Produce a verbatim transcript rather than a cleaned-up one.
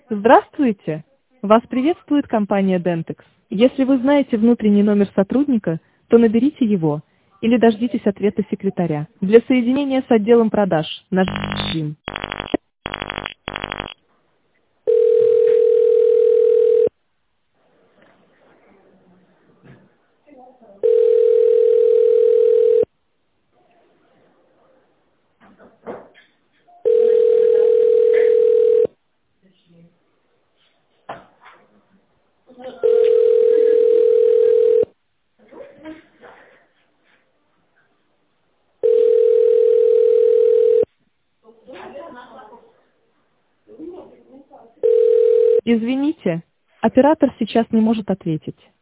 Здравствуйте! Вас приветствует компания Dentex. Если вы знаете внутренний номер сотрудника, то наберите его или дождитесь ответа секретаря. Для соединения с отделом продаж нажмите. Извините, оператор сейчас не может ответить.